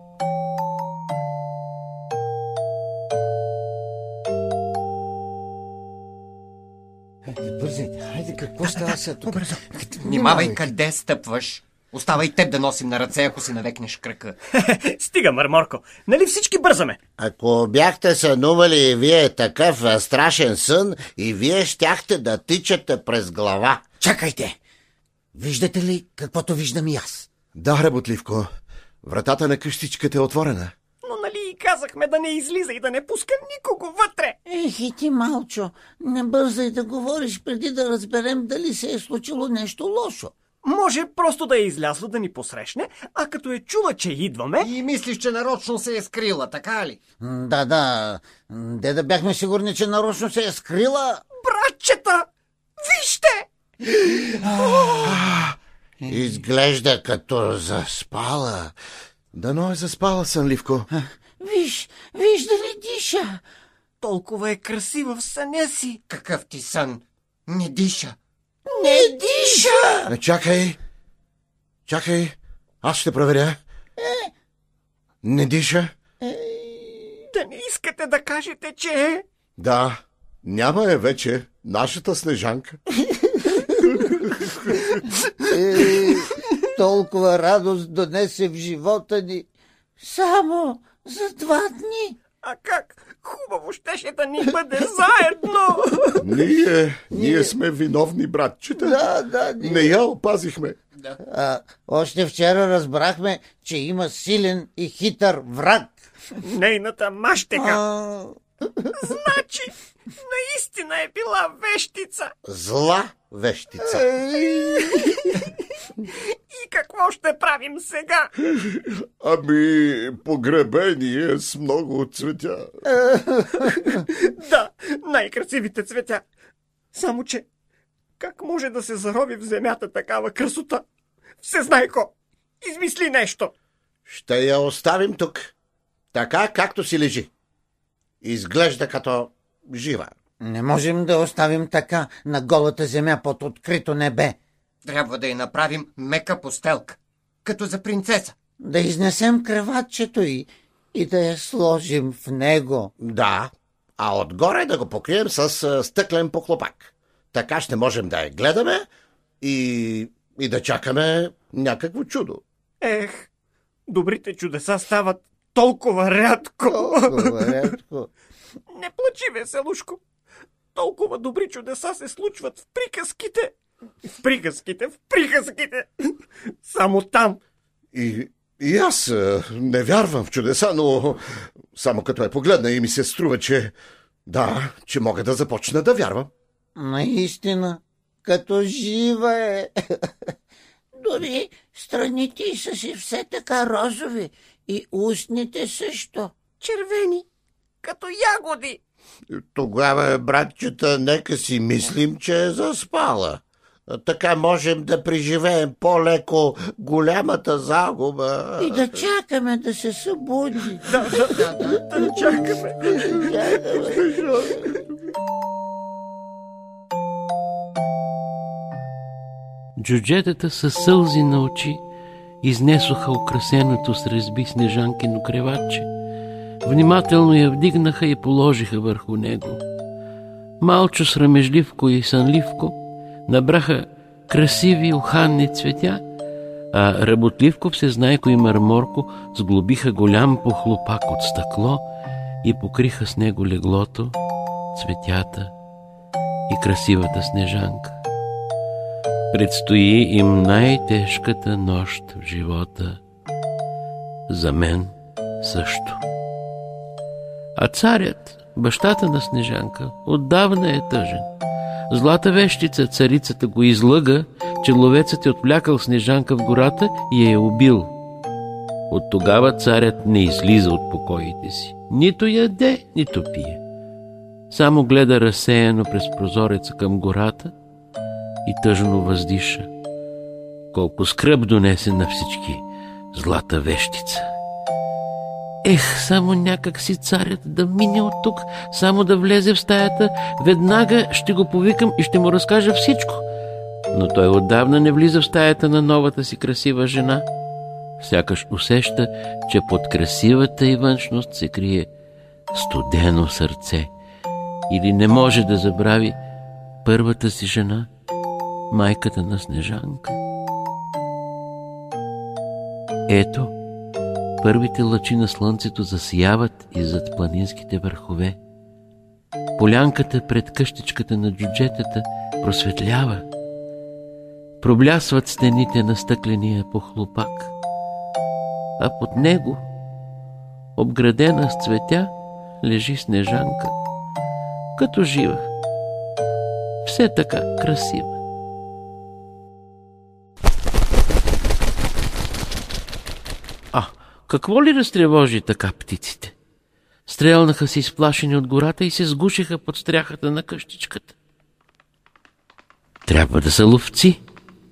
Бързайте, хайде, какво става сега тук?
Бързо. Внимавай къде стъпваш. Остава и теб да носим на ръце, ако си навекнеш кръка.
Стига, Мърморко. Нали всички бързаме?
Ако бяхте сънували и вие такъв а, страшен сън, и вие щяхте да тичате през глава.
Чакайте! Виждате ли каквото виждам и аз?
Да, работливко. Вратата на къщичката е отворена.
Но нали и казахме да не излиза и да не пуска никого вътре.
Ех, и ти, Малчо, не бързай да говориш преди да разберем дали се е случило нещо лошо.
Може просто да е излязла да ни посрещне, а като е чула, че идваме...
И мислиш, че нарочно се е скрила, така ли?
Да, да. Де да бяхме сигурни, че нарочно се е скрила?
Братчета, вижте!
Изглежда като заспала.
Дано е заспала, сънливко.
Виж, виж дали диша.
Толкова е красива в съня си.
Какъв ти сън? Не диша.
Не диша!
Не, чакай. Чакай. Аз ще проверя. Не диша.
Да не искате да кажете, че е...
Да, няма е вече нашата Снежанка.
Е, толкова радост донесе в живота ни само за два дни.
А как? Хубаво щеше да ни бъде заедно.
Ние, ние сме виновни, братчета.
Да, да. Ние...
Не я опазихме.
Да. А, още вчера разбрахме, че има силен и хитър враг.
Нейната мащеха.
А...
Значи, наистина е била вещица.
Зла вещица.
И какво ще правим сега?
Ами, погребение с много цветя.
Да, най-красивите цветя. Само че, как може да се зарови в земята такава красота? Всезнайко, измисли нещо.
Ще я оставим тук, така както си лежи. Изглежда като жива.
Не можем да оставим така на голата земя под открито небе.
Трябва да й направим мека постелка, като за принцеса.
Да изнесем креватчето й и да я сложим в него.
Да, а отгоре да го покрием с а, стъклен похлопак. Така ще можем да я гледаме и, и да чакаме някакво чудо.
Ех, добрите чудеса стават толкова рядко.
Толкова рядко.
Не плачи, веселушко. Толкова добри чудеса се случват в приказките. В приказките, в приказките. Само там.
И, и аз а, не вярвам в чудеса, но само като я погледна и ми се струва, че да, че мога да започна да вярвам.
Наистина, като жива е. Дори страните й са си все така розови и устните също.
Червени, като ягоди.
Тогава, братчета, нека си мислим, че е заспала. Така можем да преживеем по-леко голямата загуба.
И да чакаме да се събуди.
Да, да, да, да, да чакаме.
Джуджетата със сълзи на очи изнесоха украсеното с резби снежанкино креватче. Внимателно я вдигнаха и положиха върху него. Малчо срамежливко и сънливко набраха красиви уханни цветя, а работливко всезнайко и мърморко сглобиха голям похлопак от стъкло и покриха с него леглото, цветята и красивата снежанка. Предстои им най-тежката нощ в живота. За мен също. А царят, бащата на Снежанка, отдавна е тъжен. Злата вещица, царицата, го излъга, че ловецът е отвлякал Снежанка в гората и я е убил. От тогава царят не излиза от покоите си. Нито яде, нито пие. Само гледа разсеяно през прозореца към гората и тъжно въздиша. Колко скръб донесе на всички злата вещица. Ех, само някак си царят да мине от тук, само да влезе в стаята, веднага ще го повикам и ще му разкажа всичко. Но той отдавна не влиза в стаята на новата си красива жена. Сякаш усеща, че под красивата й външност се крие студено сърце или не може да забрави първата си жена, майката на Снежанка. Ето, първите лъчи на слънцето засияват иззад планинските върхове. Полянката пред къщичката на джуджетата просветлява. Проблясват стените на стъкления похлопак, а под него, обградена с цветя, лежи Снежанка, като жива, все така красива. А, какво ли разтревожи така птиците? Стрелнаха се изплашени от гората и се сгушиха под стряхата на къщичката. Трябва да са ловци.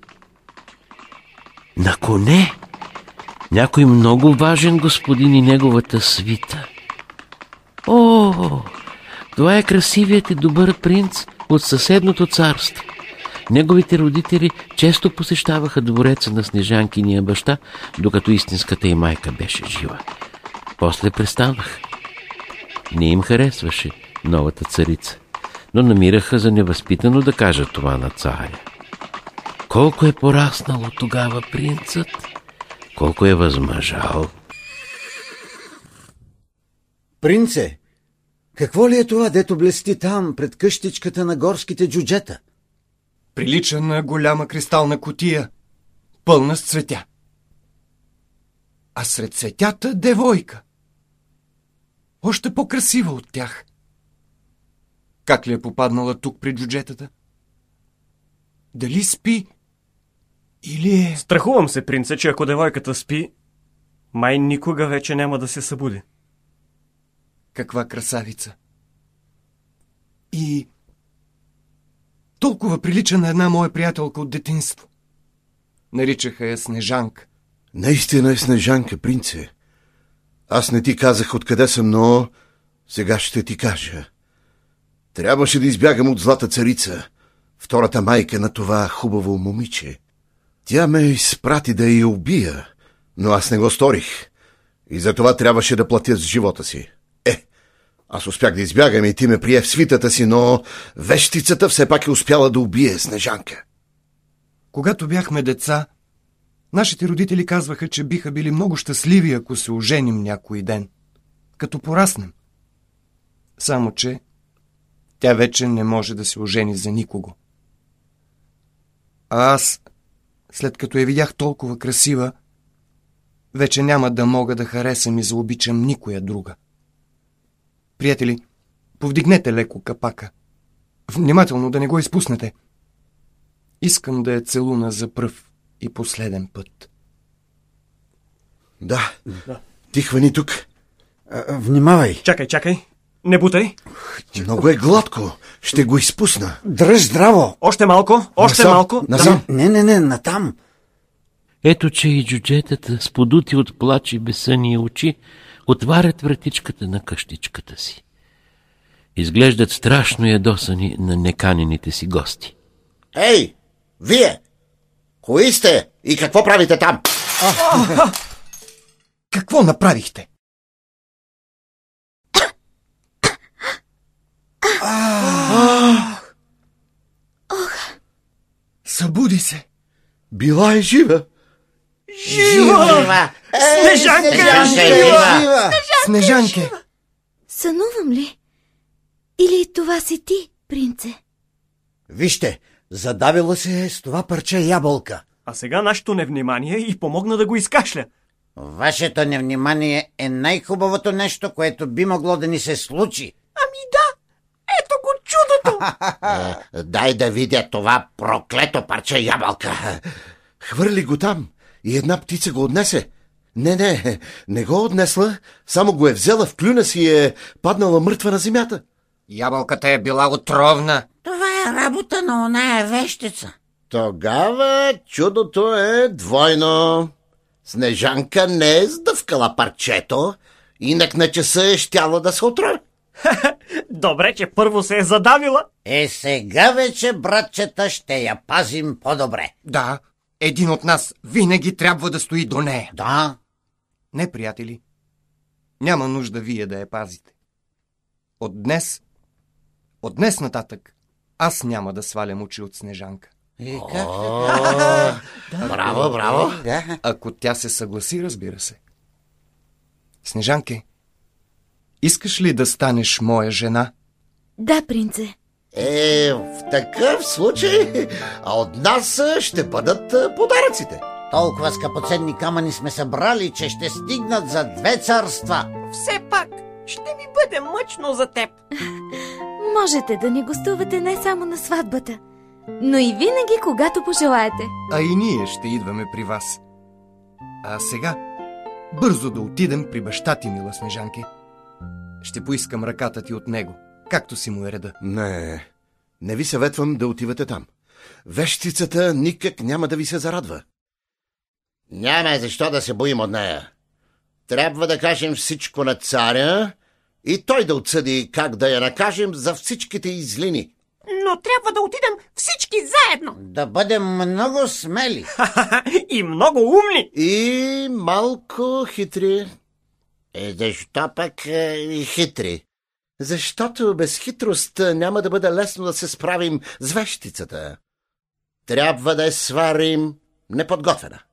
На коне някой много важен господин и неговата свита. О, това е красивият и добър принц от съседното царство. Неговите родители често посещаваха двореца на Снежанкиния баща, докато истинската й майка беше жива. После престанаха. Не им харесваше новата царица, но намираха за невъзпитано да кажат това на царя. Колко е пораснало тогава принцът, колко е възмъжал.
Принце, какво ли е това, дето блести там, пред къщичката на горските джуджета?
Прилича на голяма кристална кутия, пълна с цветя. А сред цветята девойка. Още по-красива от тях. Как ли е попаднала тук при джуджетата? Дали спи или е...
Страхувам се, принце, че ако девойката спи, май никога вече няма да се събуди.
Каква красавица! И толкова прилича на една моя приятелка от детинство. Наричаха я Снежанка.
Наистина е Снежанка, принце. Аз не ти казах откъде съм, но сега ще ти кажа. Трябваше да избягам от злата царица, втората майка на това хубаво момиче. Тя ме изпрати да я убия, но аз не го сторих. И за това трябваше да платя с живота си. Е, аз успях да избягам и ти ме прие в свитата си, но вещицата все пак е успяла да убие Снежанка.
Когато бяхме деца, нашите родители казваха, че биха били много щастливи, ако се оженим някой ден, като пораснем. Само че тя вече не може да се ожени за никого. А аз, след като я видях толкова красива, вече няма да мога да харесам и заобичам никоя друга. Приятели, повдигнете леко капака. Внимателно да не го изпуснете. Искам да я целуна за пръв и последен път.
Да, да. Ти хвани тук.
А, внимавай.
Чакай, чакай. Не бутай.
Много е гладко. Ще го изпусна.
Дръж здраво.
Още малко, още
Насам,
малко.
Насам.
Да. Не, не, не, натам.
Ето, че и джуджетата, с подути от плач и безсънни очи, отварят вратичката на къщичката си. Изглеждат страшно ядосани на неканените си гости.
Ей, вие! Кои сте и какво правите там?
А, какво направихте? Събуди се.
Била е жива.
Жива!
Снежанка!
Жива!
Снежанке!
Сънувам ли? Или това си ти, принце?
Вижте, задавила се е с това парче ябълка.
А сега нашето невнимание и помогна да го изкашля.
Вашето невнимание е най-хубавото нещо, което би могло да ни се случи.
Ами да, ето го чудото.
Е, дай да видя това проклето парче ябълка.
Хвърли го там и една птица го отнесе. Не, не, не го отнесла, само го е взела в клюна си и е паднала мъртва на земята.
Ябълката е била отровна.
Това е работа на оная вещица.
Тогава чудото е двойно. Снежанка не е сдъвкала парчето, инак на часа е щяла да се отрови.
Добре, че първо се е задавила.
Е, сега вече, братчета, ще я пазим по-добре.
Да, един от нас винаги трябва да стои до нея.
Да.
Не, приятели, няма нужда вие да я пазите. От днес, от днес нататък, аз няма да свалям очи от Снежанка.
И как?
Браво, браво.
Ако тя се съгласи, разбира се. Снежанке, искаш ли да станеш моя жена?
Да, принце.
Е, в такъв случай, а от нас ще бъдат подаръците.
Толкова скъпоценни камъни сме събрали, че ще стигнат за две царства.
Все пак, ще ми бъде мъчно за теб.
Можете да ни гостувате не само на сватбата, но и винаги, когато пожелаете.
А и ние ще идваме при вас. А сега, бързо да отидем при баща ти, мила Снежанке. Ще поискам ръката ти от него, както си му е реда.
Не, не ви съветвам да отивате там. Вещицата никак няма да ви се зарадва.
Няма защо да се боим от нея. Трябва да кажем всичко на царя и той да отсъди как да я накажем за всичките излини.
Но трябва да отидем всички заедно.
Да бъдем много смели.
И много умни.
И малко хитри. Е, защо пък е, хитри? Защото без хитрост няма да бъде лесно да се справим с вещицата. Трябва да я сварим неподготвена.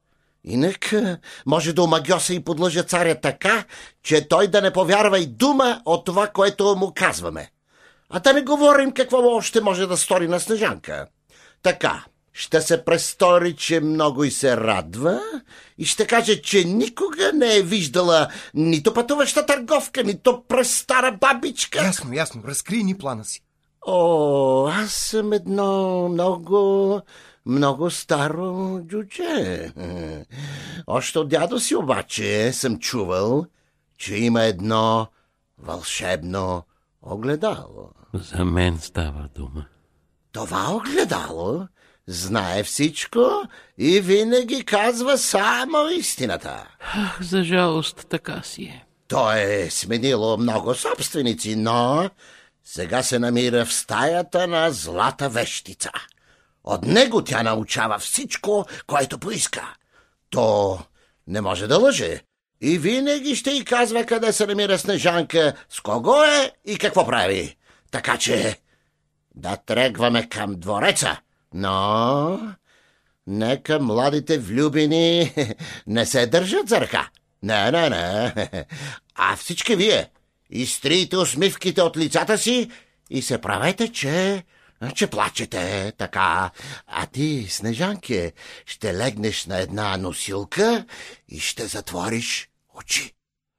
Инак може да омагьоса и подлъжа царя така, че той да не повярва и дума от това, което му казваме. А да не говорим какво още може да стори на Снежанка. Така, ще се престори, че много и се радва и ще каже, че никога не е виждала нито пътуваща търговка, нито престара бабичка.
Ясно, ясно. Разкрий ни плана си.
О, аз съм едно много, много старо джудже. Още от дядо си обаче съм чувал, че има едно вълшебно огледало.
За мен става дума.
Това огледало знае всичко и винаги казва само истината.
Ах, за жалост, така си е.
То е сменило много собственици, но сега се намира в стаята на Злата вещица. От него тя научава всичко, което поиска. То не може да лъже и винаги ще й казва къде се намира Снежанка, с кого е и какво прави. Така че да тръгваме към двореца, но нека младите влюбени не се държат за ръка. Не, не, не. А всички вие изтрийте усмивките от лицата си и се правете, че, че плачете така. А ти, Снежанке, ще легнеш на една носилка и ще затвориш очи.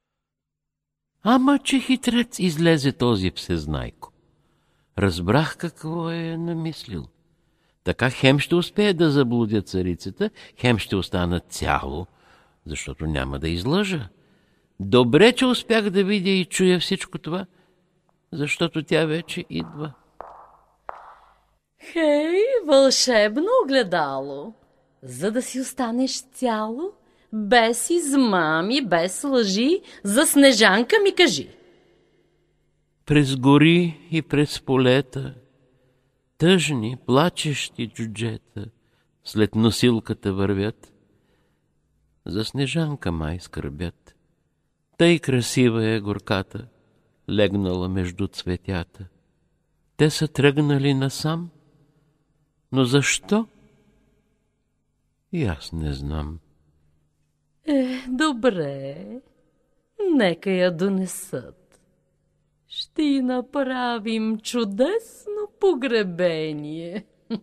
Ама че хитрец излезе този всезнайко. Разбрах какво е намислил. Така хем ще успее да заблудя царицата, хем ще остана цяло, защото няма да излъжа. Добре, че успях да видя и чуя всичко това, защото тя вече идва.
Хей, вълшебно огледало! За да си останеш цяло, без измами, без лъжи, за Снежанка ми кажи.
През гори и през полета, тъжни, плачещи джуджета след носилката вървят. За Снежанка май скърбят. Тъй красива е горката, легнала между цветята. Те са тръгнали насам, но защо? И аз не знам.
Е, добре, нека я донесат. Ще й направим чудесно погребение.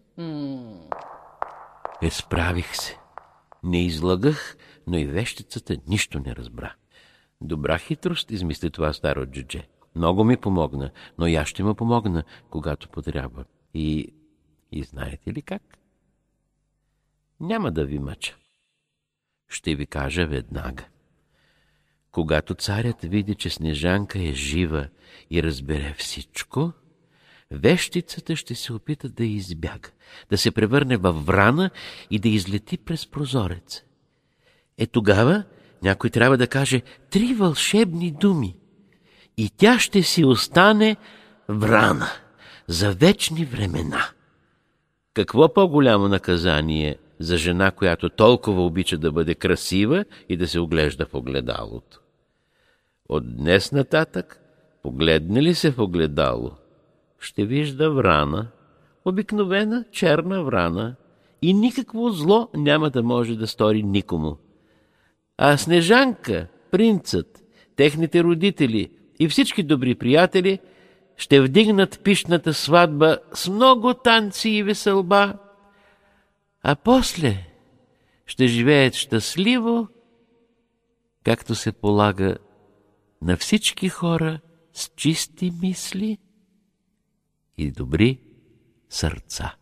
Е, справих се. Не излагах, но и вещицата нищо не разбра. Добра хитрост измисли това старо джудже. Много ми помогна, но и аз ще му помогна, когато потрябва. И, и знаете ли как? Няма да ви мъча. Ще ви кажа веднага. Когато царят види, че Снежанка е жива и разбере всичко, вещицата ще се опита да избяга, да се превърне във врана и да излети през прозорец. Е тогава някой трябва да каже три вълшебни думи и тя ще си остане врана за вечни времена. Какво по-голямо наказание за жена, която толкова обича да бъде красива и да се оглежда в огледалото? От днес нататък, погледне ли се в огледало, ще вижда врана, обикновена черна врана, и никакво зло няма да може да стори никому. А Снежанка, принцът, техните родители и всички добри приятели ще вдигнат пищната сватба с много танци и веселба, а после ще живеят щастливо, както се полага на всички хора с чисти мисли и добри сърца.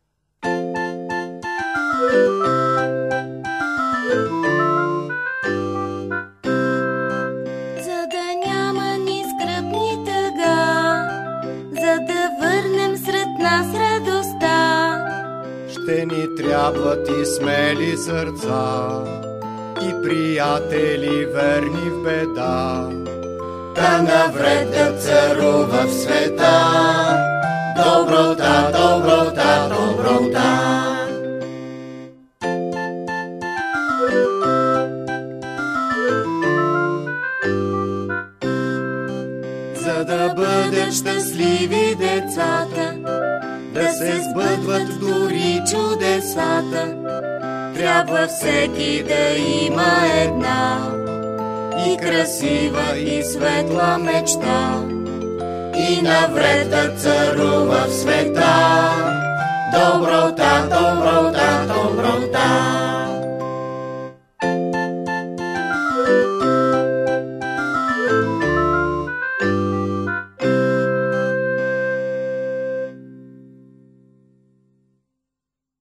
За да няма ни скръб, ни тъга, за да върнем сред нас радостта,
ще ни трябват и смели сърца и приятели верни в беда.
Да навред да царува в света доброта, доброта, доброта.
За да бъдат щастливи децата, да се сбъдват дори чудесата,
трябва всеки да има една и красива и светла мечта, и навред да царува в света доброта, доброта, доброта.